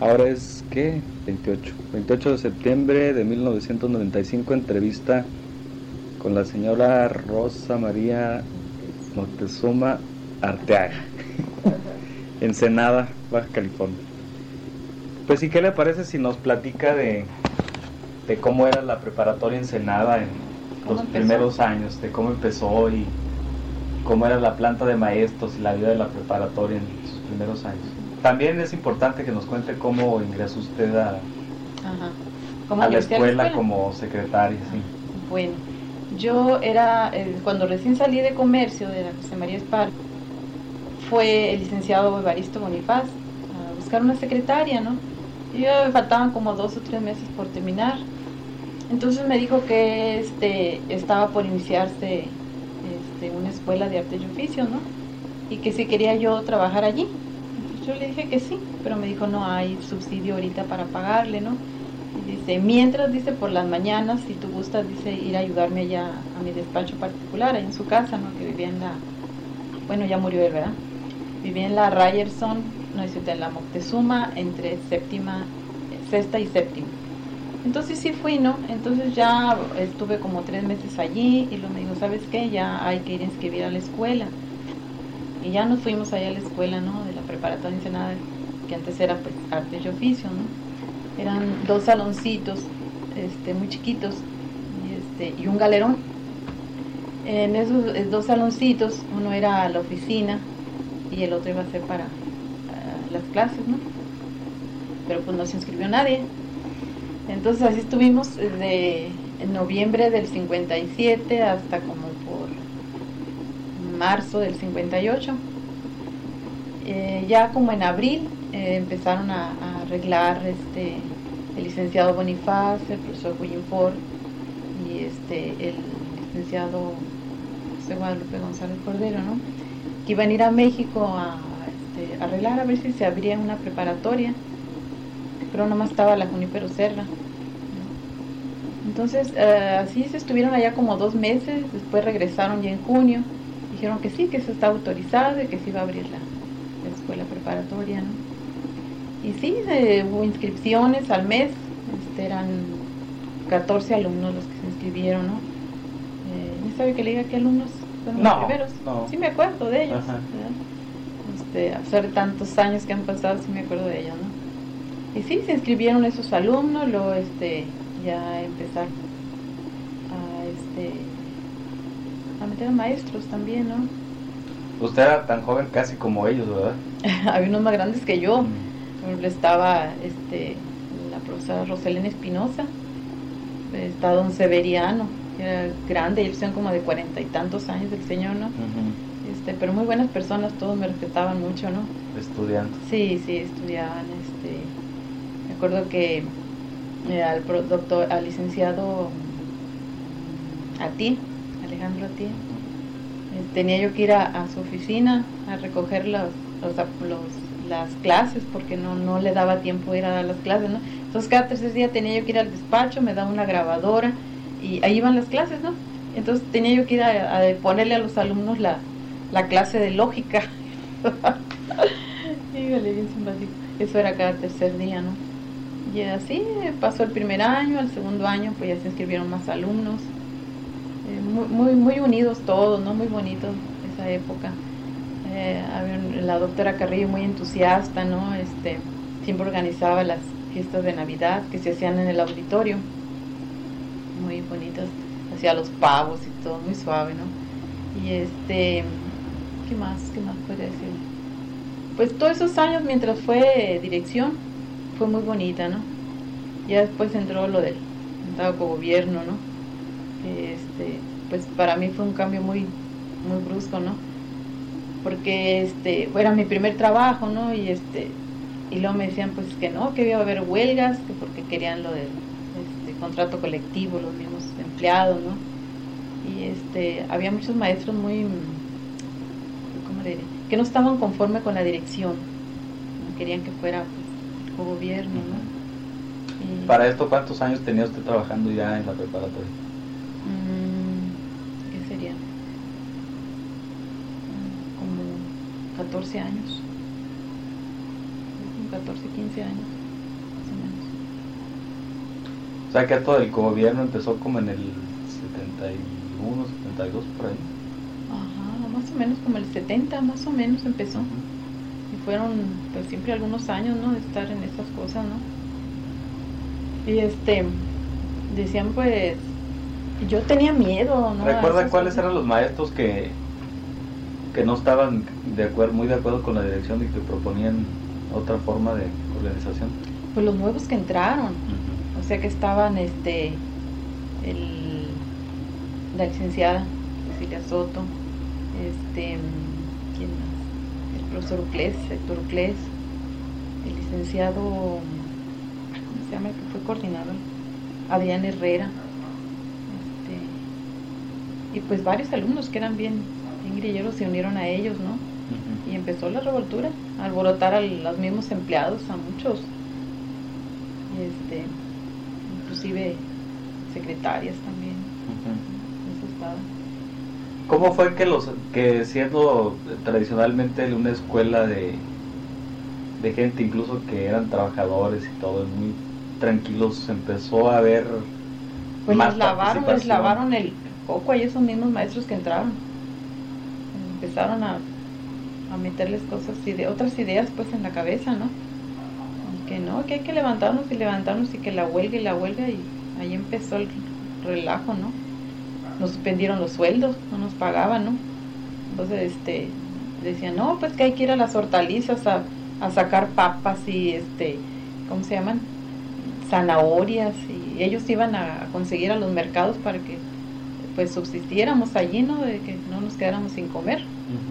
Ahora es, ¿qué? 28 de septiembre de 1995, entrevista con la señora Rosa María Moctezuma Arteaga, Ensenada, Baja California. Pues sí, ¿qué le parece si nos platica de cómo era la preparatoria Ensenada en los primeros años, de cómo empezó y cómo era la planta de maestros y la vida de la preparatoria en sus primeros años? También es importante que nos cuente cómo ingresó usted a la escuela como secretaria. Sí. Bueno, yo era, cuando recién salí de comercio de la José María Esparza, fue el licenciado Evaristo Bonifaz a buscar una secretaria, ¿no? Y me faltaban como 2 o 3 meses por terminar. Entonces me dijo que estaba por iniciarse una escuela de arte y oficio, ¿no? Y que si quería yo trabajar allí. Entonces yo le dije que sí, pero me dijo no hay subsidio ahorita para pagarle, ¿no? Y dice, mientras, dice, por las mañanas, si tú gustas, dice, ir a ayudarme allá a mi despacho particular, ahí en su casa, ¿no? Que vivía en la, bueno, ya murió él, ¿verdad? Vivía en la Ryerson, no es en la Moctezuma, entre sexta y séptima. Entonces sí fui, ¿no? Entonces ya estuve como 3 meses allí y luego me dijo, ¿sabes qué? Ya hay que ir a inscribir a la escuela. Y ya nos fuimos allá a la escuela, ¿no? De la preparatoria Ensenada, que antes era pues arte y oficio, ¿no? Eran 2 saloncitos, muy chiquitos, y un galerón. En esos 2 saloncitos, uno era la oficina y el otro iba a ser para las clases, ¿no? Pero pues no se inscribió nadie. Entonces así estuvimos desde noviembre del 57 hasta como por marzo del 58. Ya como en abril empezaron a arreglar el licenciado Bonifaz, el profesor William Ford y el licenciado José Guadalupe González Cordero, ¿no? Que iban a ir a México a arreglar a ver si se abría una preparatoria, pero nomás estaba la Junípero Serra. Entonces así se estuvieron allá como 2 meses, después regresaron ya en junio, dijeron que sí, que eso está autorizado y que se iba a abrir la escuela preparatoria, ¿no? Y sí, hubo inscripciones al mes, eran 14 alumnos los que se inscribieron, ¿no? ¿No sabe que le diga qué alumnos fueron los primeros? No. Sí me acuerdo de ellos, a pesar de tantos años que han pasado, sí me acuerdo de ellos, ¿no? Y sí, se inscribieron esos alumnos, luego ya empezar a meter a maestros también, ¿no? Usted era tan joven casi como ellos, ¿verdad? Había unos más grandes que yo. Por ejemplo, estaba la profesora Roselena Espinosa, está don Severiano, que era grande, ellos eran como de 40 y tantos años el señor, ¿no? Pero muy buenas personas, todos me respetaban mucho, ¿no? Estudiando. Sí, estudiaban. Me acuerdo que al licenciado Alejandro Ati, tenía yo que ir a su oficina a recoger las clases porque no le daba tiempo ir a dar las clases, ¿no? Entonces cada 3 días tenía yo que ir al despacho, me daba una grabadora y ahí iban las clases, ¿no? Entonces tenía yo que ir a ponerle a los alumnos la clase de lógica. Híjole, bien simpático. Eso era cada 3 día, ¿no? Y así pasó el primer año, el segundo año pues ya se inscribieron más alumnos, muy unidos todos, ¿no? Muy bonito esa época. Había la doctora Carrillo muy entusiasta, ¿no? Siempre organizaba las fiestas de Navidad que se hacían en el auditorio, muy bonitas, hacía los pavos y todo, muy suave, ¿no? Y ¿qué más podría decir? Pues todos esos años mientras fue dirección fue muy bonita, ¿no? Ya después entró lo del gobierno, ¿no? Pues para mí fue un cambio muy brusco, ¿no? Porque era mi primer trabajo, ¿no? Y luego me decían pues que no, que iba a haber huelgas, que porque querían lo del contrato colectivo, los mismos empleados, ¿no? Y había muchos maestros muy, ¿cómo le diré? Que no estaban conforme con la dirección, ¿no? Querían que fuera pues, gobierno, ¿no? Para esto, ¿cuántos años tenía usted trabajando ya en la preparatoria? ¿Qué sería? Como 14 años. 14, 15 años. O sea que todo el gobierno empezó como en el 71, 72 por ahí. Ajá, más o menos como el 70, más o menos empezó. Y fueron pues siempre algunos años, ¿no? De estar en estas cosas, ¿no? Y decían pues, yo tenía miedo, ¿no? ¿Recuerda cuáles eran los maestros que no estaban muy de acuerdo con la dirección y que proponían otra forma de organización? Pues los nuevos que entraron, o sea que estaban la licenciada Cecilia Soto, ¿quién más? El profesor Uclés, Héctor Uclés, el licenciado, ¿cómo se llama? El que fue coordinador, Adrián Herrera, y pues varios alumnos que eran bien grilleros se unieron a ellos, ¿no? Y empezó la revoltura, a alborotar a los mismos empleados, a muchos, inclusive secretarias también. Eso estaba. ¿Cómo fue que siendo tradicionalmente una escuela de gente incluso que eran trabajadores y todo, muy tranquilos, empezó a haber pues más les lavaron el coco a esos mismos maestros que entraron? Empezaron a meterles otras ideas pues en la cabeza, ¿no? Y que no, que hay que levantarnos y que la huelga y ahí empezó el relajo, ¿no? Nos suspendieron los sueldos, no nos pagaban, ¿no? Entonces decían, no, pues que hay que ir a las hortalizas a sacar papas y ¿cómo se llaman? Zanahorias, y ellos iban a conseguir a los mercados para que pues subsistiéramos allí, ¿no? De que no nos quedáramos sin comer.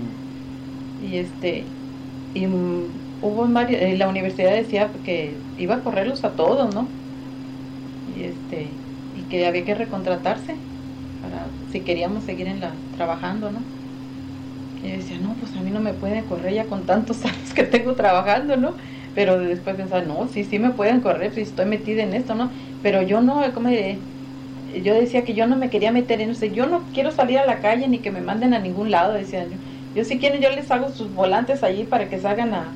Y hubo la universidad decía que iba a correrlos a todos, ¿no? Y que había que recontratarse para si queríamos seguir trabajando, ¿no? Y yo decía, no, pues a mí no me pueden correr ya con tantos años que tengo trabajando, ¿no? Pero después pensaba, no, sí me pueden correr si estoy metida en esto, ¿no? Pero yo no, ¿cómo diré? Yo decía que yo no me quería meter en eso, yo no quiero salir a la calle ni que me manden a ningún lado, decía yo si quieren yo les hago sus volantes allí para que salgan a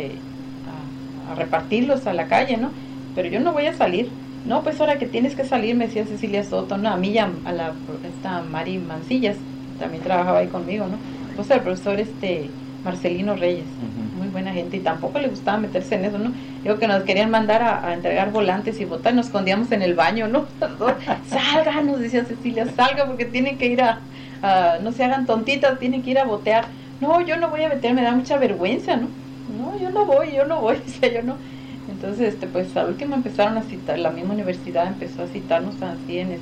repartirlos a la calle, ¿no? Pero yo no voy a salir. No, pues ahora que tienes que salir, me decía Cecilia Soto, no, a mí ya, esta Mari Mancillas, también trabajaba ahí conmigo, ¿no? Pues el profesor Marcelino Reyes, muy buena gente, y tampoco le gustaba meterse en eso, ¿no? Digo que nos querían mandar a entregar volantes y votar, nos escondíamos en el baño, ¿no? Salga, nos decía Cecilia, salga porque tienen que ir no se hagan tontitas, tienen que ir a votear. No, yo no voy a meter, me da mucha vergüenza, ¿no? No, yo no voy, decía yo, no. Entonces, pues al último empezaron a citar, la misma universidad empezó a citarnos así en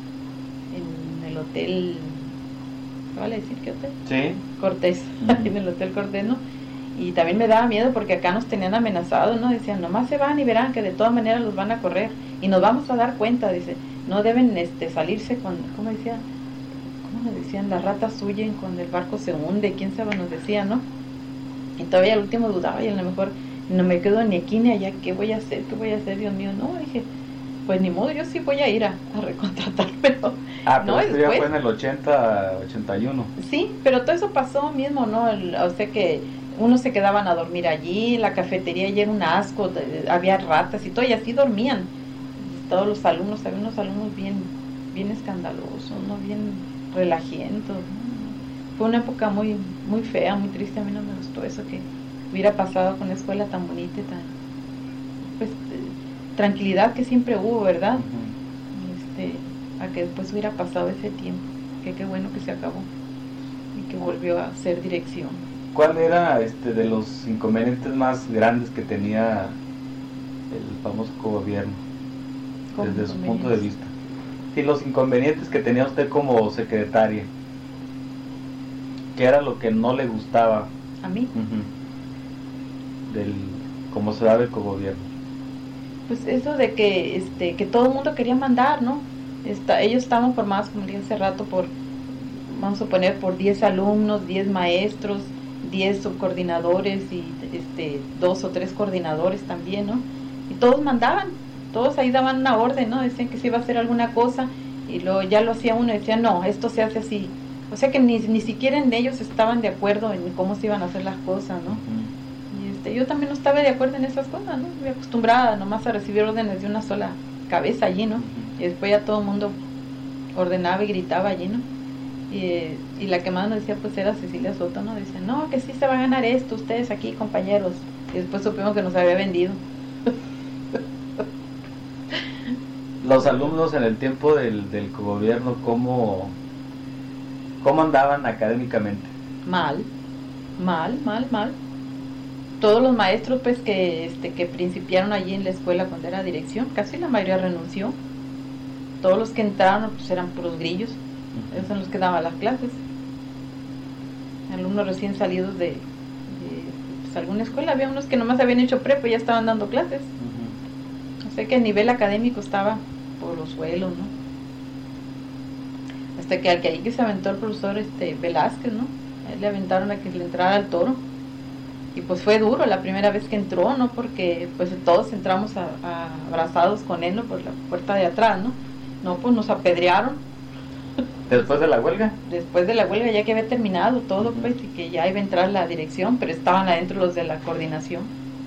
el hotel, ¿vale decir qué hotel? Sí. Cortés, en el hotel Cortés, ¿no? Y también me daba miedo porque acá nos tenían amenazados, ¿no? Decían, nomás se van y verán que de todas maneras los van a correr y nos vamos a dar cuenta, dice, no deben salirse con, ¿cómo decía? ¿Cómo le decían? Las ratas huyen cuando el barco se hunde, quién sabe, nos decían, ¿no? Y todavía al último dudaba y a lo mejor no me quedo ni aquí ni allá, ¿qué voy a hacer? Dios mío? No, dije, pues ni modo, yo sí voy a ir a recontratar, pero pero no, esto después, ya fue en el 80, 81. Sí, pero todo eso pasó mismo, ¿no? O sea que unos se quedaban a dormir allí, la cafetería ya era un asco, había ratas y todo, y así dormían. Todos los alumnos, había unos alumnos bien escandalosos, ¿no? Bien relajientos, ¿no? Fue una época muy, muy fea, muy triste, a mí no me gustó eso que hubiera pasado con una escuela tan bonita y tan, pues, tranquilidad que siempre hubo, ¿verdad? A que después hubiera pasado ese tiempo, que qué bueno que se acabó y que volvió a ser dirección. ¿Cuál era de los inconvenientes más grandes que tenía el famoso gobierno desde su punto de vista? Sí, los inconvenientes que tenía usted como secretaria, ¿qué era lo que no le gustaba? ¿A mí? Del cómo se daba el cogobierno. Pues eso de que todo el mundo quería mandar, ¿no? Ellos estaban formados, como dije hace rato, vamos a poner, por 10 alumnos, 10 maestros, 10 subcoordinadores y 2 o 3 coordinadores también, ¿no? Y todos mandaban, todos ahí daban una orden, ¿no? Decían que se iba a hacer alguna cosa y luego ya lo hacía uno y decía, no, esto se hace así. O sea que ni siquiera en ellos estaban de acuerdo en cómo se iban a hacer las cosas, ¿no? Y yo también no estaba de acuerdo en esas cosas, ¿no? Me acostumbrada nomás a recibir órdenes de una sola cabeza allí, ¿no? Y después ya todo el mundo ordenaba y gritaba allí, ¿no? Y la que más nos decía pues era Cecilia Soto, ¿no? Decía, no, que sí se va a ganar esto, ustedes aquí, compañeros. Y después supimos que nos había vendido. Los alumnos en el tiempo del gobierno, ¿cómo andaban académicamente? Mal. Todos los maestros pues que principiaron allí en la escuela cuando era dirección, casi la mayoría renunció. Todos los que entraron pues eran puros grillos. Ellos son los que daban las clases. Alumnos recién salidos de pues, alguna escuela. Había unos que nomás habían hecho prepa y ya estaban dando clases. O sea que el nivel académico estaba por los suelos, ¿no? Hasta que al que ahí que se aventó el profesor Velázquez, ¿no? A él le aventaron a que le entrara al toro. Y pues fue duro la primera vez que entró, ¿no? Porque pues todos entramos abrazados con él, ¿no? Por la puerta de atrás, ¿no? No, pues nos apedrearon. ¿Después de la huelga? Después de la huelga, ya que había terminado todo, pues, y que ya iba a entrar la dirección, pero estaban adentro los de la coordinación.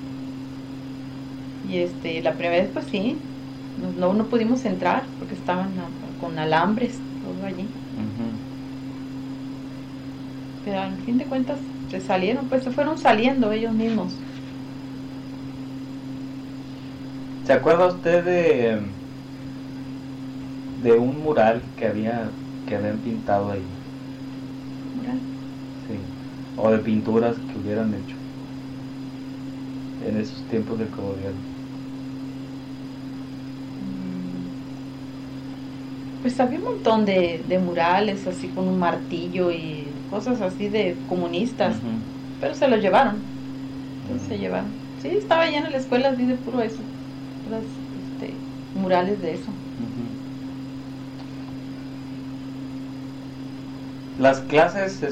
Y la primera vez, pues sí, no pudimos entrar porque estaban con alambres, todo allí. Pero al fin de cuentas se salieron, pues se fueron saliendo ellos mismos. ¿Se acuerda usted de un mural que habían pintado ahí? ¿Mural? Sí. O de pinturas que hubieran hecho en esos tiempos del gobierno. Pues había un montón de murales así con un martillo y cosas así de comunistas, pero se los llevaron. Entonces se llevaron. Sí, estaba llena la escuela así de puro eso, puras murales de eso. Las clases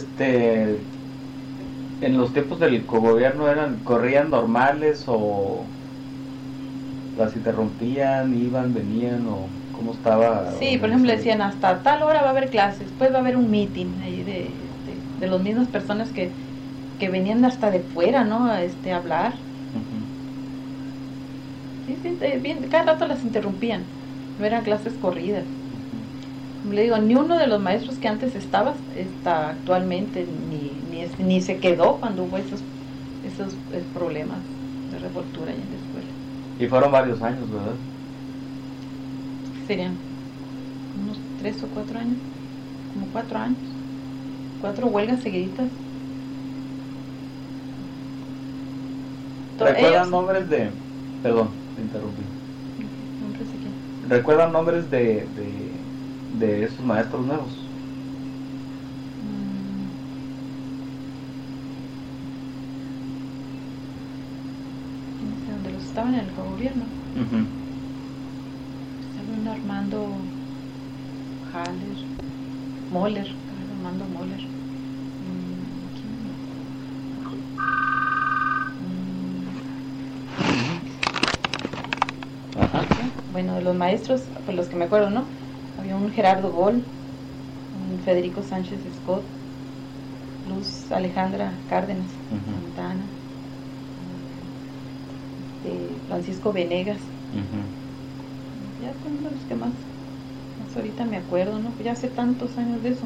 en los tiempos del gobierno corrían normales o las interrumpían, iban, venían, o cómo estaba. Sí, por ejemplo decían hasta tal hora va a haber clases, después va a haber un meeting ahí de las mismas personas que venían hasta de fuera, ¿no? A hablar. Sí, bien, cada rato las interrumpían, no eran clases corridas. Como le digo, ni uno de los maestros que antes está actualmente, ni se quedó cuando hubo esos problemas de revoltura en la escuela. Y fueron varios años, ¿verdad? Serían unos 3 o 4 años, como 4 años, 4 huelgas seguiditas. ¿Recuerdan nombres de... Perdón, te interrumpí. ¿Nombres de quién? ¿Recuerdan nombres de esos maestros nuevos? No sé, donde los estaban en el gobierno. Estaba un Armando Moller. Armando Moller. Bueno, de los maestros, pues los que me acuerdo, ¿no? Había un Gerardo Gol, un Federico Sánchez Scott, Luz Alejandra Cárdenas Santana, Francisco Venegas. Ya son de los que más ahorita me acuerdo, ¿no? Ya hace tantos años de eso.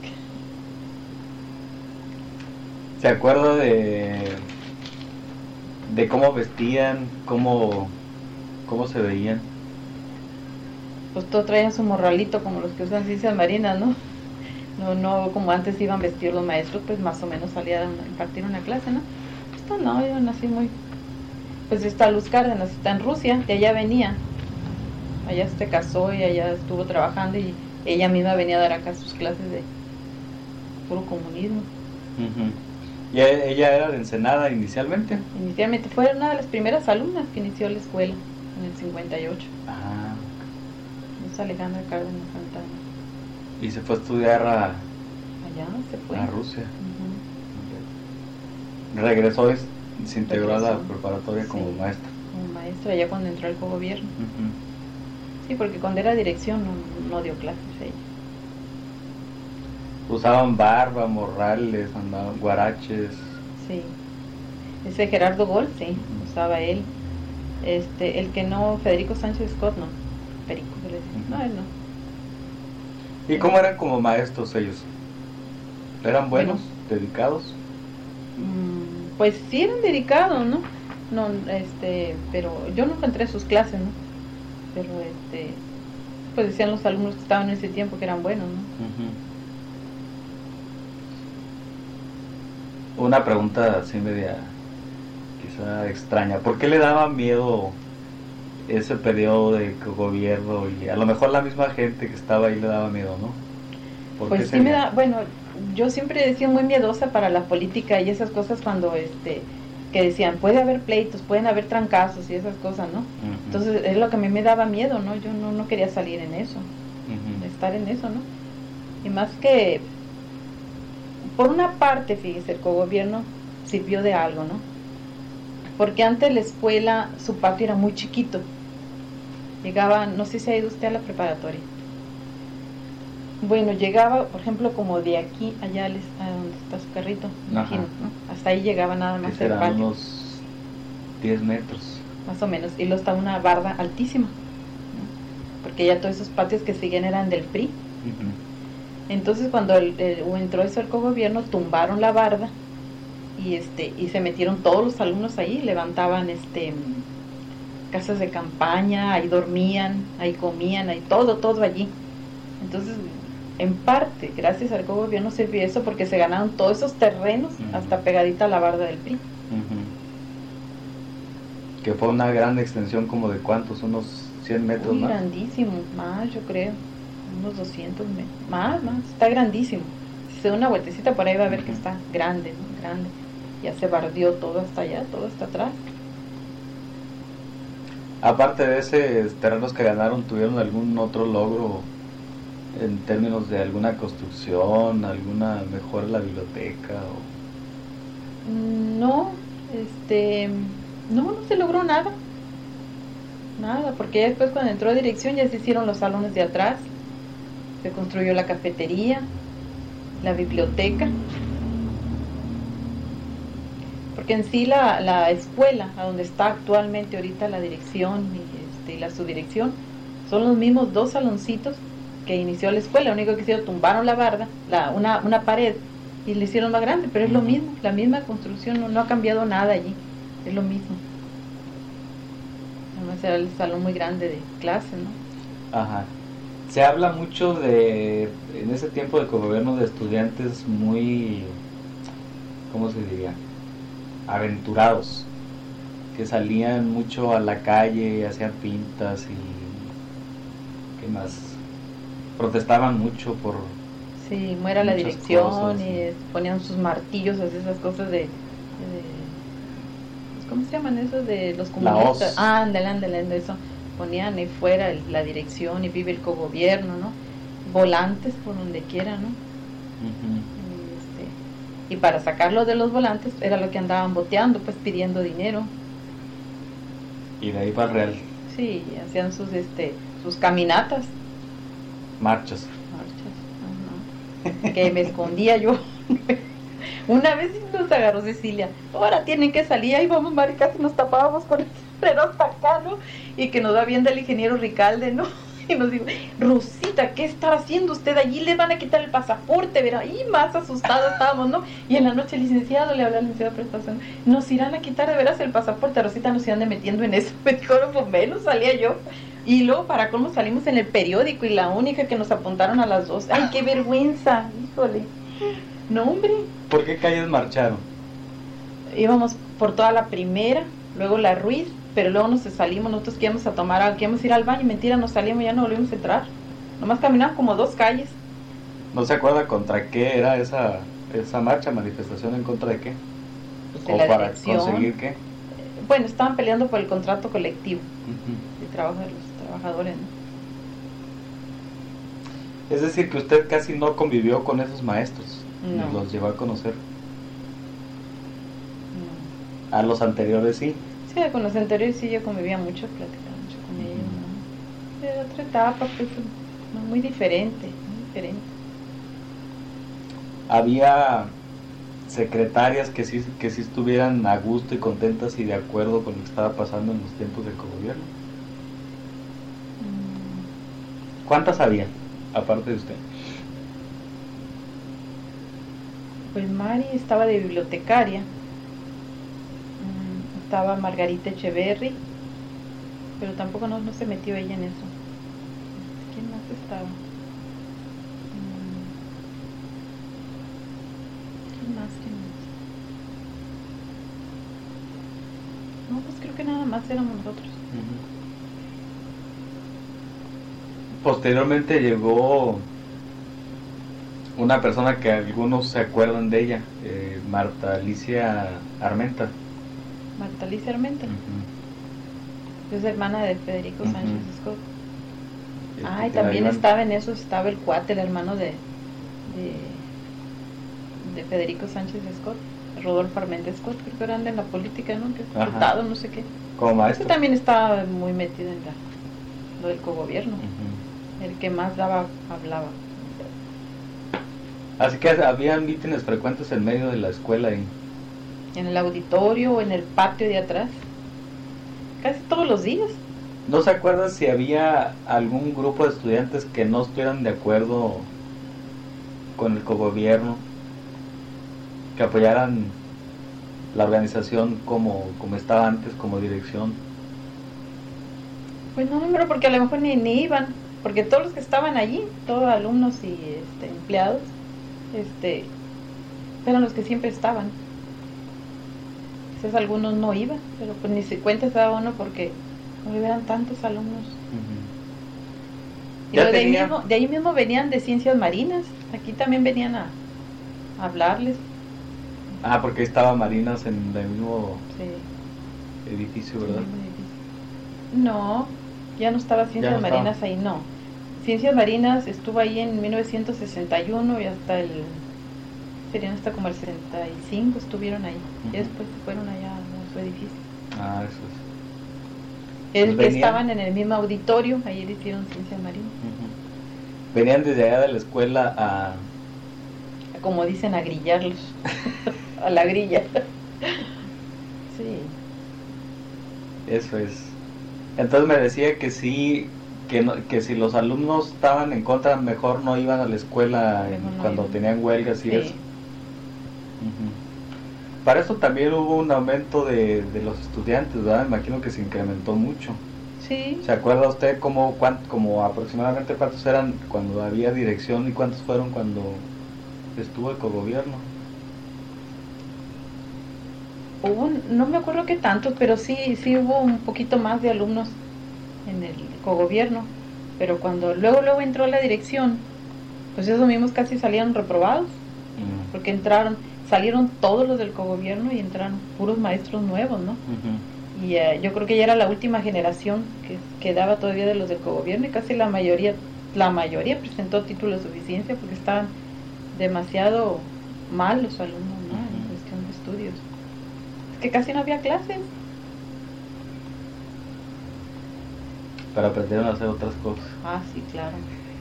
¿Se acuerda de cómo vestían, cómo se veían? Pues todos traían su morralito como los que usan ciencias marinas, ¿no? No como antes iban vestidos los maestros, pues más o menos salía a impartir una clase, ¿no? Estos no, iban así muy... Pues está Luz Cárdenas, está en Rusia, de allá venía. Allá se casó y allá estuvo trabajando y ella misma venía a dar acá sus clases de puro comunismo. ¿Y ella era de Ensenada inicialmente? Inicialmente fue una de las primeras alumnas que inició la escuela en el 58. Luz Alejandra Cárdenas Santana. ¿Y se fue a estudiar allá se fue a Rusia? Regresó y se integró a la preparatoria como maestra. Como maestra, ya cuando entró al gobierno. Sí, porque cuando era dirección no dio clases ella. Usaban barba, morrales, andaban guaraches. Sí. Ese Gerardo Gol, sí, usaba él. El que no, Federico Sánchez Scott, no. perico, que le decían. No, él no. ¿Y cómo eran como maestros ellos? ¿Eran buenos, dedicados? Pues sí eran dedicados, ¿no? No, pero yo nunca entré a sus clases, ¿no? Pero pues decían los alumnos que estaban en ese tiempo que eran buenos, ¿no? Una pregunta así media, quizá extraña. ¿Por qué le daba miedo ese periodo de gobierno? Y a lo mejor la misma gente que estaba ahí le daba miedo, ¿no? ¿Por qué Pues sí sería? bueno, yo siempre he sido muy miedosa para la política y esas cosas cuando que decían, puede haber pleitos, pueden haber trancazos y esas cosas, ¿no? Entonces es lo que a mí me daba miedo, ¿no? Yo no quería salir en eso, estar en eso, ¿no? Y más que, por una parte, fíjese, el cogobierno sirvió de algo, ¿no? Porque antes la escuela, su patio era muy chiquito. Llegaba, no sé si ha ido usted a la preparatoria. Bueno, llegaba, por ejemplo, como de aquí, allá a donde está su carrito, me imagino, ¿no? Hasta ahí llegaba nada más el patio. Unos 10 metros. Más o menos, y luego está una barda altísima, ¿no? Porque ya todos esos patios que siguen eran del PRI. Entonces cuando entró eso el cogobierno, tumbaron la barda y se metieron todos los alumnos ahí, levantaban casas de campaña, ahí dormían, ahí comían, ahí todo allí. Entonces, en parte, gracias al gobierno sirvió eso porque se ganaron todos esos terrenos hasta pegadita a la barda del PRI. Que fue una gran extensión, como de cuántos, unos 100 metros más. Grandísimo, más yo creo, unos 200 metros, más, está grandísimo. Si se da una vueltecita por ahí va a ver que está grande, ¿no? Grande. Ya se bardeó todo hasta allá, todo hasta atrás. Aparte de ese terrenos que ganaron, ¿tuvieron algún otro logro en términos de alguna construcción, alguna mejora en la biblioteca? No, no se logró nada, porque ya después cuando entró a dirección ya se hicieron los salones de atrás, se construyó la cafetería, la biblioteca, porque en sí la escuela, a donde está actualmente ahorita la dirección y la subdirección, son los mismos 2 saloncitos que inició la escuela. Lo único que hicieron, tumbaron la barda, una pared, y le hicieron más grande, pero es lo mismo, la misma construcción, no ha cambiado nada allí, es lo mismo. Además era el salón muy grande de clase, ¿no? Ajá. Se habla mucho en ese tiempo de gobierno, de estudiantes muy, ¿cómo se diría? Aventurados, que salían mucho a la calle, hacían pintas y ¿qué más? Protestaban mucho por... Sí, muera la dirección cosas, y ponían sus martillos, esas cosas ¿cómo se llaman esos? De los comunistas. Ándale, eso. Ponían ahí fuera la dirección y vive el cogobierno, ¿no? Volantes por donde quiera, ¿no? Y para sacarlo de los volantes era lo que andaban boteando, pues pidiendo dinero. Y de ahí para el Real. Sí, hacían sus caminatas. Marchas. Ajá. Que me escondía yo. Una vez nos agarró Cecilia, ahora tienen que salir, ahí vamos maricas, y nos tapábamos con el sombrero hasta acá, ¿no? Y que nos va viendo el ingeniero Ricalde, ¿no? Y nos dijo, Rosita, ¿qué está haciendo usted allí? Le van a quitar el pasaporte, verá. Y más asustados estábamos, ¿no? Y en la noche el licenciado le habla al licenciado de prestación, nos irán a quitar de veras el pasaporte. Rosita nos iban metiendo en eso. Me dijo, no, pues menos salía yo. Y luego, para cómo salimos en el periódico, y la única que nos apuntaron a las 2. ¡Ay, qué vergüenza! Híjole. No, hombre. ¿Por qué calles marcharon? Íbamos por toda la Primera, luego la Ruiz, pero luego nos salimos, nosotros que íbamos a tomar algo, que íbamos a ir al baño, y mentira, nos salimos y ya no volvimos a entrar. Nomás caminamos como 2 calles. ¿No se acuerda contra qué era esa marcha, manifestación en contra de qué? De ¿O la para dirección. conseguir qué? Bueno, estaban peleando por el contrato colectivo de trabajo de los trabajadores, ¿no? Es decir, que usted casi no convivió con esos maestros, No. ni los llegó a conocer. No. A los anteriores sí. Sí, con los anteriores sí yo convivía mucho, platicaba mucho con ellos, ¿no? Era otra etapa, pues, no, muy diferente, muy diferente. Había secretarias que sí estuvieran a gusto y contentas y de acuerdo con lo que estaba pasando en los tiempos del gobierno. ¿Cuántas había, aparte de usted? Pues Mari estaba de bibliotecaria, estaba Margarita Echeverry, pero tampoco no se metió ella en eso. ¿Quién más estaba? ¿Quién más? No, pues creo que nada más éramos nosotros. Posteriormente llegó una persona que algunos se acuerdan de ella, Marta Alicia Armenta. Marta Alicia Armenta. Es hermana de Federico Sánchez Scott. Y también estaba en eso, estaba el cuate, el hermano de Federico Sánchez Scott, Rodolfo Armenta Scott, creo que eran de la política, ¿no? Que es diputado, no sé qué. Como maestro. Ese también estaba muy metido en lo del cogobierno. El que más hablaba. Así que habían mítines frecuentes en medio de la escuela ahí. En el auditorio o en el patio de atrás. Casi todos los días. ¿No se acuerdan si había algún grupo de estudiantes que no estuvieran de acuerdo con el cogobierno, que apoyaran la organización como estaba antes, como dirección? Pues no, pero porque a lo mejor ni iban, porque todos los que estaban allí, todos alumnos y empleados, eran los que siempre estaban. Quizás algunos no iban, pero pues ni se cuenta se daba uno porque no eran tantos alumnos. Y de ahí mismo venían de ciencias marinas, aquí también venían a hablarles. Porque estaba Marinas en el mismo edificio, ¿verdad? No, ya no estaba Ciencias Marinas ahí, no. Ciencias Marinas estuvo ahí en 1961 y serían hasta como el 65 estuvieron ahí. Y después se fueron allá a su edificio. Eso es. El que estaban en el mismo auditorio, ahí hicieron Ciencias Marinas. Venían desde allá de la escuela a... Como dicen, a grillarlos. A la grilla. Sí. Eso es. Entonces me decía que sí, que si los alumnos estaban en contra, mejor no iban a la escuela cuando tenían huelgas y eso. Para eso también hubo un aumento de los estudiantes, ¿verdad? Me imagino que se incrementó mucho. Sí. ¿Se acuerda usted como aproximadamente cuántos eran cuando había dirección y cuántos fueron cuando estuvo el cogobierno? No me acuerdo qué tantos, pero sí hubo un poquito más de alumnos en el cogobierno, pero cuando luego entró la dirección, pues esos mismos casi salieron reprobados, porque salieron todos los del cogobierno y entraron puros maestros nuevos, ¿no? Y yo creo que ya era la última generación que quedaba todavía de los del cogobierno y casi la mayoría presentó título de suficiencia porque estaban demasiado mal los alumnos, ¿no? En cuestión de estudios. Que casi no había clases. Pero aprendieron a hacer otras cosas. Sí, claro.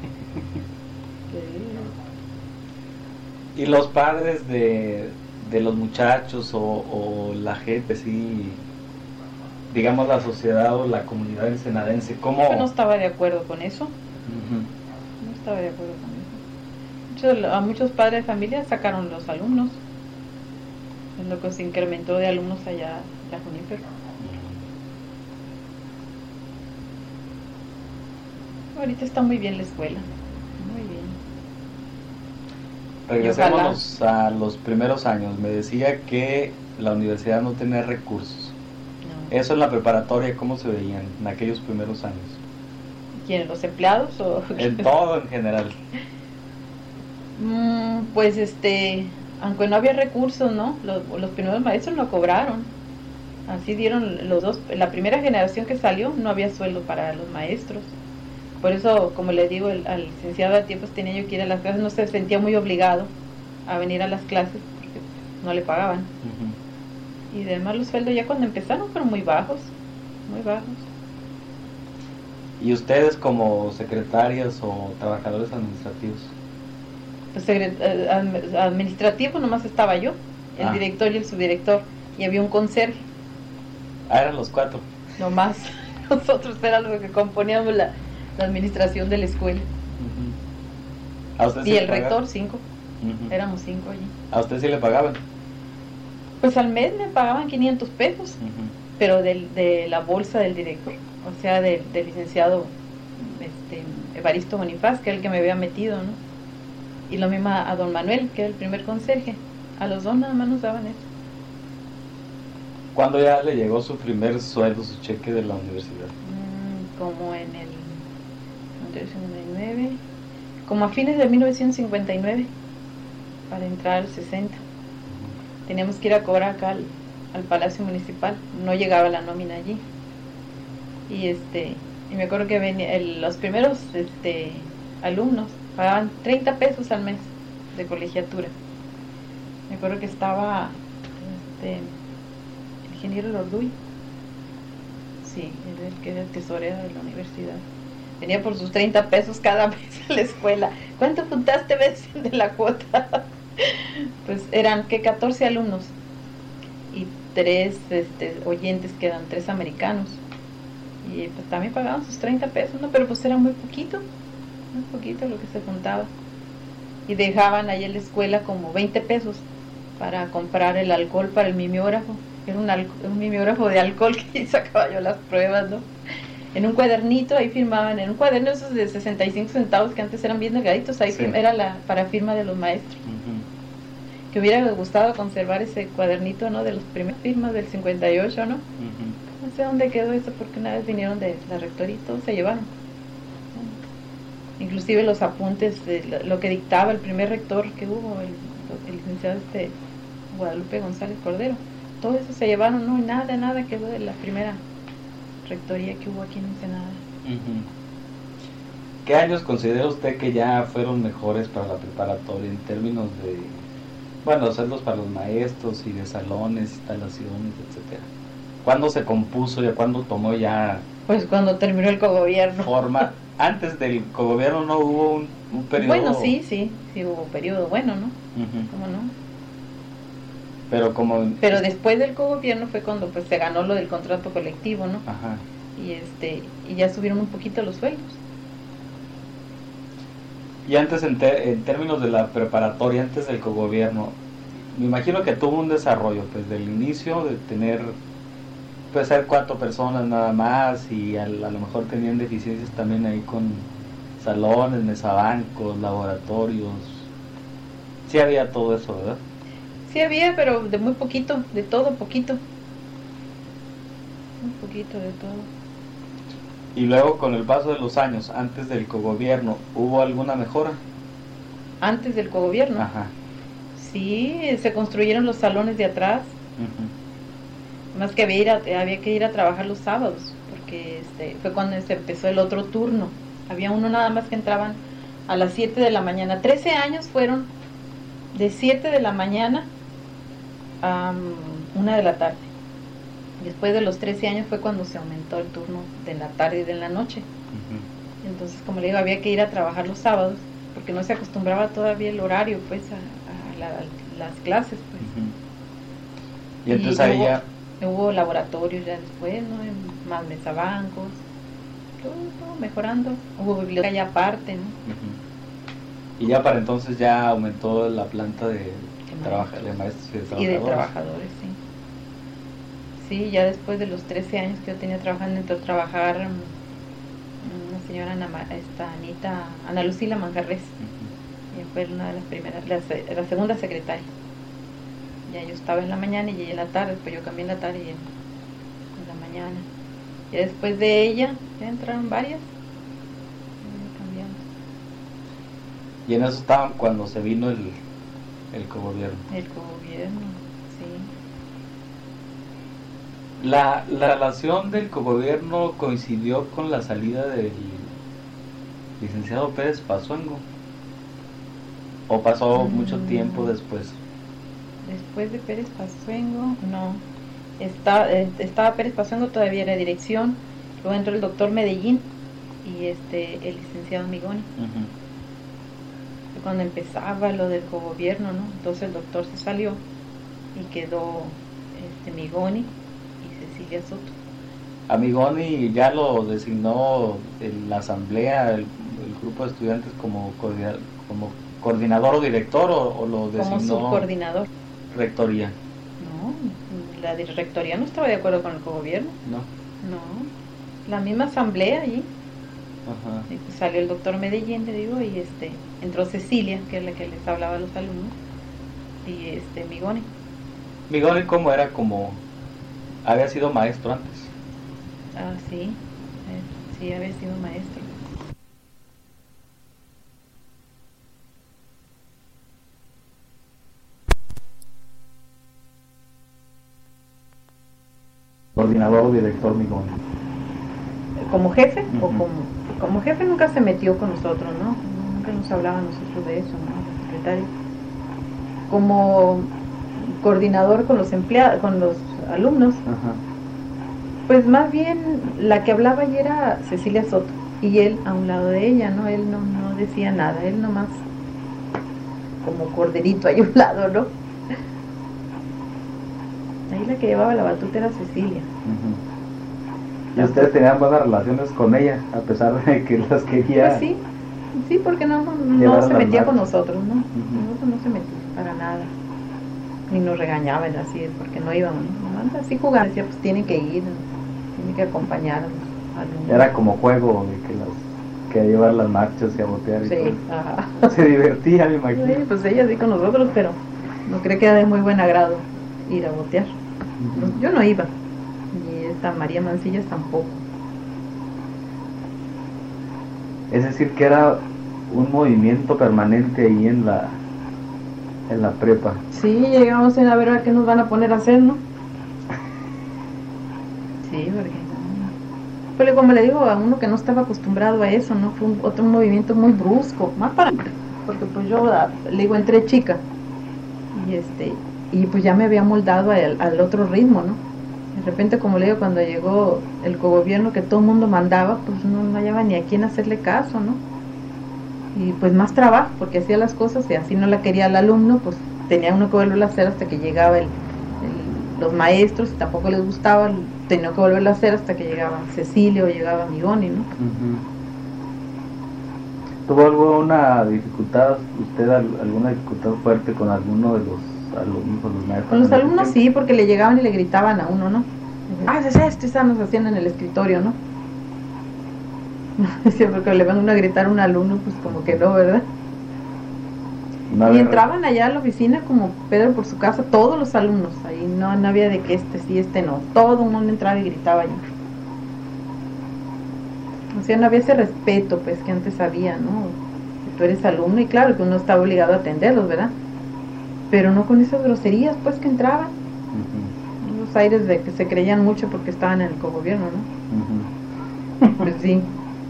¿Y los padres de los muchachos o la gente, sí, digamos la sociedad o la comunidad ensenadense, cómo? Yo no estaba de acuerdo con eso. No estaba de acuerdo con eso. A muchos padres de familia sacaron los alumnos. Es lo que se incrementó de alumnos allá a Juníper. Ahorita está muy bien la escuela, muy bien. Regresémonos a los primeros años. Me decía que la universidad no tenía recursos. No. Eso en la preparatoria, ¿cómo se veían en aquellos primeros años? ¿Quién? ¿Los empleados o...? En todo en general. Pues aunque no había recursos, ¿no? Los primeros maestros lo cobraron. Así dieron los dos. La primera generación que salió no había sueldo para los maestros. Por eso, como le digo, al licenciado a tiempos tenía yo que ir a las clases, no se sentía muy obligado a venir a las clases porque no le pagaban. Y además los sueldos ya cuando empezaron fueron muy bajos, muy bajos. ¿Y ustedes como secretarias o trabajadores administrativos? Pues administrativo nomás estaba yo, el director y el subdirector, y había un conserje. Eran los 4. Nomás, nosotros éramos los que componíamos la administración de la escuela. ¿A usted sí Y le el pagaban? rector, 5. Ujú. Éramos 5 allí. ¿A usted sí le pagaban? Pues al mes me pagaban 500 pesos, Ujú. pero de la bolsa del director, o sea, del licenciado Evaristo Bonifaz, que es el que me había metido, ¿no? Y lo mismo a don Manuel, que era el primer conserje. A los dos nada más nos daban eso. ¿Cuándo ya le llegó su primer sueldo, su cheque de la universidad? Como en el 1959, como a fines de 1959, para entrar al 60. Teníamos que ir a cobrar acá al Palacio Municipal, no llegaba la nómina allí. Y me acuerdo que los primeros alumnos pagaban 30 pesos al mes de colegiatura. Me acuerdo que estaba el ingeniero Lorduy, sí, el que era el tesorero de la universidad. Venía por sus 30 pesos cada mes a la escuela. ¿Cuánto juntaste veces de la cuota? Pues eran que 14 alumnos y 3 oyentes, que eran 3 americanos. Y pues también pagaban sus 30 pesos, ¿no? Pero pues era muy poquito lo que se juntaba. Y dejaban ahí en la escuela como 20 pesos para comprar el alcohol para el mimeógrafo. Era un mimeógrafo de alcohol que sacaba yo las pruebas, ¿no? En un cuadernito, ahí firmaban, en un cuaderno esos de 65 centavos que antes eran bien delgaditos, ahí Sí. era para firma de los maestros. Que hubiera gustado conservar ese cuadernito, ¿no? De los primeros firmas del 58, ¿no? No sé dónde quedó eso, porque una vez vinieron de la rectoría y todos se llevaron. Inclusive los apuntes de lo que dictaba el primer rector que hubo, el licenciado Guadalupe González Cordero. Todo eso se llevaron, ¿no? Y nada quedó de la primera rectoría que hubo aquí en Ensenada. ¿Qué años considera usted que ya fueron mejores para la preparatoria en términos de, bueno, sueldos para los maestros y de salones, instalaciones, etcétera? ¿Cuándo se compuso y cuándo tomó ya Pues cuando terminó el cogobierno. forma? Antes del cogobierno no hubo un periodo. Bueno, sí hubo periodo bueno, ¿no? ¿Cómo no? Pero después del cogobierno fue cuando pues se ganó lo del contrato colectivo, ¿no? Ajá. Y ya subieron un poquito los sueldos. Y antes, en términos de la preparatoria, antes del cogobierno, me imagino que tuvo un desarrollo, pues del inicio, de tener, pues ser 4 personas nada más, y a lo mejor tenían deficiencias también ahí con salones, mesabancos, laboratorios. Sí había todo eso, ¿verdad? Sí había, pero de muy poquito, de todo poquito. Un poquito de todo. Y luego, con el paso de los años, antes del cogobierno, ¿hubo alguna mejora? Antes del cogobierno. Ajá. Sí, se construyeron los salones de atrás. Más que había que ir a trabajar los sábados, porque fue cuando se empezó el otro turno. Había uno nada más que entraban a las 7 de la mañana. 13 años fueron de 7 de la mañana a 1 de la tarde. Después de los 13 años fue cuando se aumentó el turno de la tarde y de la noche. Entonces, como le digo, había que ir a trabajar los sábados, porque no se acostumbraba todavía el horario, pues, a las clases, pues. Y entonces ahí ya hubo laboratorios ya después, ¿no? Más mesabancos, todo mejorando. Hubo biblioteca ya aparte, ¿no? Y ya para entonces ya aumentó la planta de maestros y de trabajadores. Y de trabajadores, sí. Sí, ya después de los 13 años que yo tenía trabajando, entró a trabajar una señora Ana Lucila Manjarres. Ella fue una de las primeras, la segunda secretaria. Ya yo estaba en la mañana y ella en la tarde, después yo cambié en la tarde y ella en la mañana. Y después de ella ya entraron varias. Cambiamos. Y en eso estaban cuando se vino el cogobierno. El cogobierno, sí. La relación del cogobierno coincidió con la salida del licenciado Pérez Pazuengo, ¿o pasó mucho tiempo después? Después de Pérez Pazuengo, no. Estaba Pérez Pazuengo, todavía era dirección. Luego entró el doctor Medellín y el licenciado Migoni. Fue cuando empezaba lo del cogobierno, ¿no? Entonces el doctor se salió y quedó Migoni y Cecilia Soto. A Migoni ya lo designó en la asamblea, el grupo de estudiantes como coordinador o director, o lo designó como subcoordinador. Rectoría. No, la rectoría no estaba de acuerdo con el cogobierno. No. No, la misma asamblea allí. Ajá. Y pues salió el doctor Medellín, le digo, y entró Cecilia, que es la que les hablaba a los alumnos, y Migoni. Migoni, ¿cómo era? Como había sido maestro antes. Ah, sí, sí, había sido maestro. Coordinador o director Migoni. ¿Como jefe? Uh-huh. O como jefe nunca se metió con nosotros, ¿no? Nunca nos hablaba a nosotros de eso, ¿no? El secretario. Como coordinador con los empleados, con los alumnos. Uh-huh. Pues más bien la que hablaba allí era Cecilia Soto, y él a un lado de ella, ¿no? Él no decía nada, él nomás como corderito ahí a un lado, ¿no? Ahí la que llevaba la batuta era Cecilia. ¿Y ustedes tenían buenas relaciones con ella, a pesar de que las quería? Pues sí, porque no se metía con nosotros, ¿no? Nosotros no se metía para nada. Ni nos regañaban así, porque no íbamos, ¿no? Así jugaban, decía, pues tienen que ir, tienen que acompañar a los alumnos. Era como juego de que llevar las marchas y a botear y sí, todo. Ajá. Se divertía, me imagino. Sí, pues ella sí con nosotros, pero no creo que era de muy buen agrado ir a botear. Yo no iba, y esta María Mancillas tampoco. Es decir, que era un movimiento permanente ahí en la prepa. Sí, llegamos a ver a qué nos van a poner a hacer, ¿no? Sí, porque como le digo, a uno que no estaba acostumbrado a eso, ¿no? Fue otro movimiento muy brusco, más para mí, porque pues yo le digo, entré chica y pues ya me había moldado al otro ritmo, ¿no? De repente, como le digo, cuando llegó el cogobierno que todo el mundo mandaba, pues no hallaba ni a quién hacerle caso, ¿no? Y pues más trabajo, porque hacía las cosas y así no la quería el alumno, pues tenía uno que volverlo a hacer hasta que llegaba los maestros, y tampoco les gustaba, tenía que volverlo a hacer hasta que llegaba Cecilia o llegaba Migoni, ¿no? ¿Tuvo alguna dificultad, usted alguna dificultad fuerte con alguno de los alumnos o los maestros? Con los alumnos sí, porque le llegaban y le gritaban a uno, ¿no? Es esto, esa nos hacían en el escritorio, ¿no? Porque le van uno a gritar a un alumno, pues como que no, ¿verdad? Y entraban allá a la oficina como Pedro por su casa, todos los alumnos, ahí no había de que sí, no, todo el mundo entraba y gritaba allá. O sea, no había ese respeto, pues, que antes había, ¿no? Que tú eres alumno y claro que uno estaba obligado a atenderlos, ¿verdad? Pero no con esas groserías, pues, que entraban. Los aires de que se creían mucho porque estaban en el cogobierno, ¿no? Pues sí.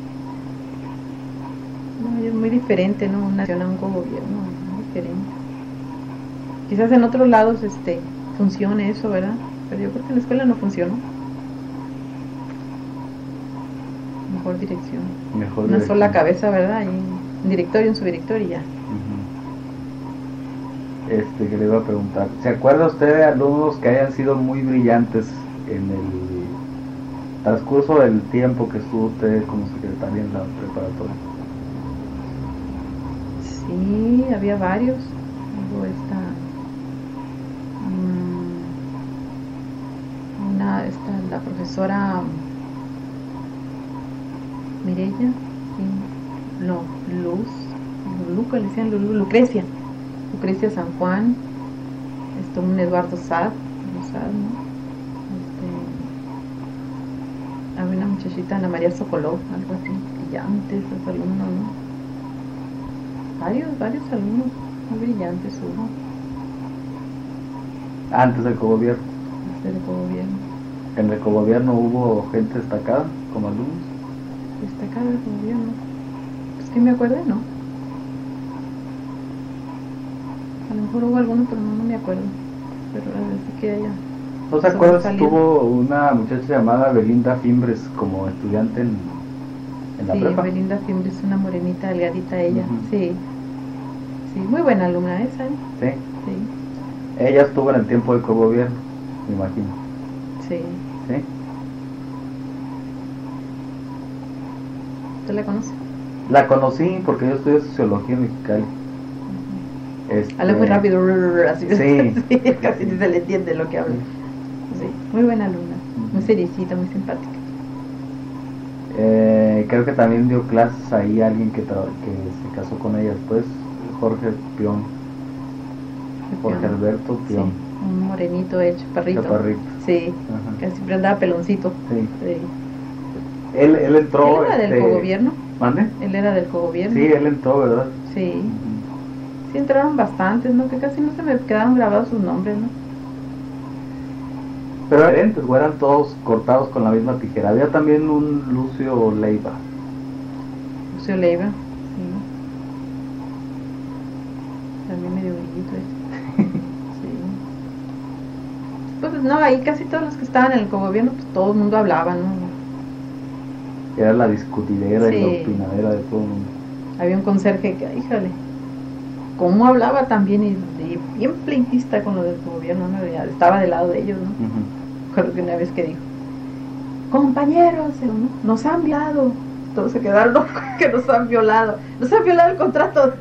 No, es muy diferente, ¿no? Una nación a un cogobierno, muy diferente. Quizás en otros lados funcione eso, ¿verdad? Pero yo creo que en la escuela no funcionó. Mejor dirección. Una sola cabeza, ¿verdad? Y un directorio, un subdirector y ya. Que le iba a preguntar, ¿se acuerda usted de alumnos que hayan sido muy brillantes en el transcurso del tiempo que estuvo usted como secretaria en la preparatoria? Sí, había varios. Hubo la profesora Mireya, sí, no, le decían Lucrecia San Juan, un Eduardo Sad, ¿no? Había una muchachita, Ana María Sokolov, algo así, brillantes los alumnos, ¿no? Varios alumnos muy brillantes hubo. Antes del cogobierno. Antes del cogobierno. ¿En el cogobierno hubo gente destacada como alumnos? Destacada del cogobierno. Pues que me acuerdo, ¿no? A lo mejor hubo alguno, pero no me acuerdo. Pero así que haya. ¿No se acuerdas? Tuvo una muchacha llamada Belinda Fimbres como estudiante en la prepa. Sí, Belinda Fimbres, una morenita, delgadita ella. Sí. Sí, muy buena alumna esa, ¿eh? Sí. Ella estuvo en el tiempo del cogobierno, me imagino. Sí. ¿Sí? ¿Usted la conoce? La conocí porque yo estudié sociología en Mexicali. Habla muy rápido, así, Sí. sí, casi ni se le entiende lo que habla. Sí, muy buena alumna, muy seriecita, muy simpática. Creo que también dio clases ahí alguien que se casó con ella después, Jorge Pion. Jorge Alberto Pion. Sí, un morenito hecho, chaparrito. Sí, Ajá. que siempre andaba peloncito. Sí. Sí. Él entró. ¿Él era del cogobierno? ¿Mande? Él era del cogobierno. Sí, él entró, ¿verdad? Sí. Sí, entraron bastantes, ¿no? Que casi no se me quedaron grabados sus nombres, ¿no? Pero diferentes, eran todos cortados con la misma tijera. Había también un Lucio Leiva. Lucio Leiva, sí. También medio brillito ese. Sí. Pues no, ahí casi todos los que estaban en el cogobierno, pues todo el mundo hablaba, ¿no? Era la discutidera Sí. y la opinadera de todo el mundo. Había un conserje que, híjole, cómo hablaba también y bien pleitista con lo del gobierno, ¿no? Ya estaba del lado de ellos, ¿no? Recuerdo que una vez que dijo, compañeros, ¿no? Nos han violado. Todos se quedaron locos que nos han violado el contrato.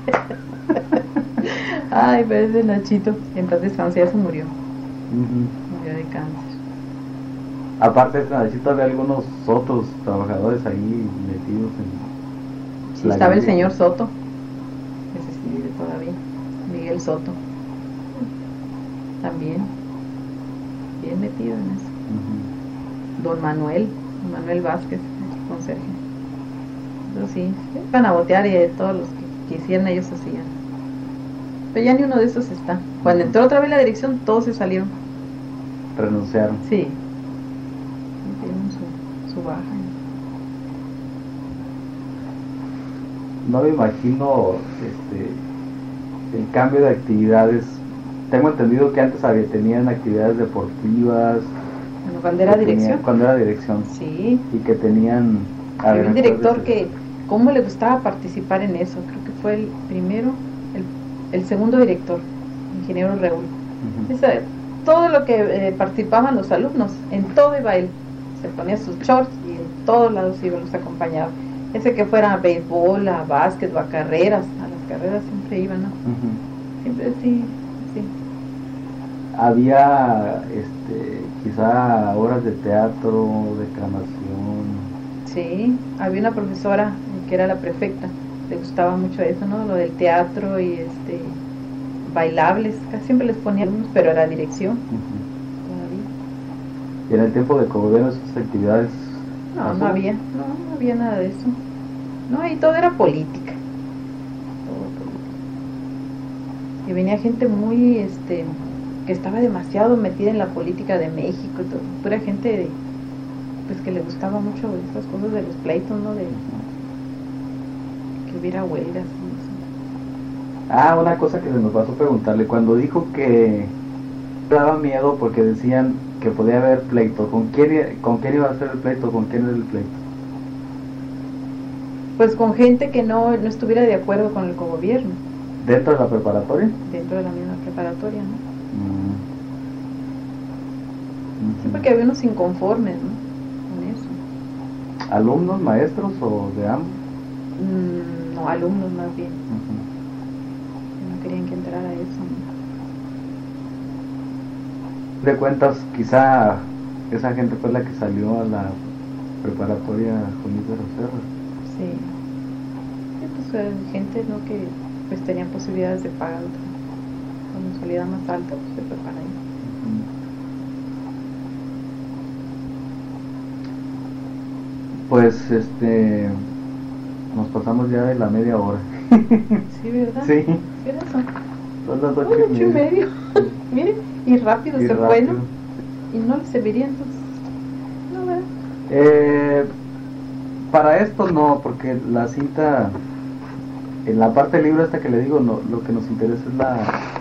Ay, pero ese Nachito, en paz descanse, ya se murió. Murió de cáncer. Aparte de Nachito había algunos otros trabajadores ahí metidos en... Sí, estaba el señor Soto, ese sí vive todavía, Miguel Soto, también, bien metido en eso. Don Manuel Vázquez, el conserje. Pero sí, iban a botear y todos los que quisieran ellos hacían. Pero ya ni uno de esos está. Cuando entró otra vez la dirección, todos se salieron. Renunciaron. Sí. Tienen su baja. No me imagino el cambio de actividades. Tengo entendido que antes tenían actividades deportivas. Bueno, cuando era dirección. Cuando era dirección. Sí. Y que tenían... Había un director que, ¿cómo le gustaba participar en eso? Creo que fue el primero, el segundo director, ingeniero Raúl. Todo lo que participaban los alumnos, en todo iba él. Se ponía sus shorts y en todos lados iba, los acompañaba. Ese que fuera a béisbol, a básquet o a carreras, siempre iba, ¿no? Siempre sí. Había quizá horas de teatro, declamación. Sí, había una profesora que era la prefecta, le gustaba mucho eso, ¿no? Lo del teatro y bailables, casi siempre les ponía alumnos, pero era dirección. Todavía. ¿Y en el tiempo de cogobierno esas actividades? No había nada de eso. No, y todo era política. Todo política. Y venía gente muy, que estaba demasiado metida en la política de México y todo. Pura gente pues que le gustaba mucho esas cosas de los pleitos, ¿no? De que hubiera huelgas y eso. Una cosa que se nos pasó preguntarle, cuando dijo que daba miedo porque decían que podía haber pleito, ¿con quién iba a ser el pleito? ¿Con quién era el pleito? Pues con gente que no estuviera de acuerdo con el cogobierno. ¿Dentro de la preparatoria? Dentro de la misma preparatoria, ¿no? Sí, porque había unos inconformes, ¿no? Con eso. ¿Alumnos, maestros o de ambos? No, alumnos más bien. Que no querían que entrara eso, ¿no? De cuentas, quizá esa gente fue la que salió a la preparatoria Junín de los Cerros. Sí. Sí, pues gente, ¿no? Que pues tenían posibilidades de pagar con mensualidad más alta, pues se prepara ahí. Pues nos pasamos ya de la media hora. Sí, ¿verdad? Sí. ¿Qué era eso? Son las 8:30. Miren, y rápido Y se rápido. fue, ¿no? Y no le serviría entonces. No, ¿verdad? Para esto no, porque la cinta, en la parte del libro esta que le digo, no, lo que nos interesa es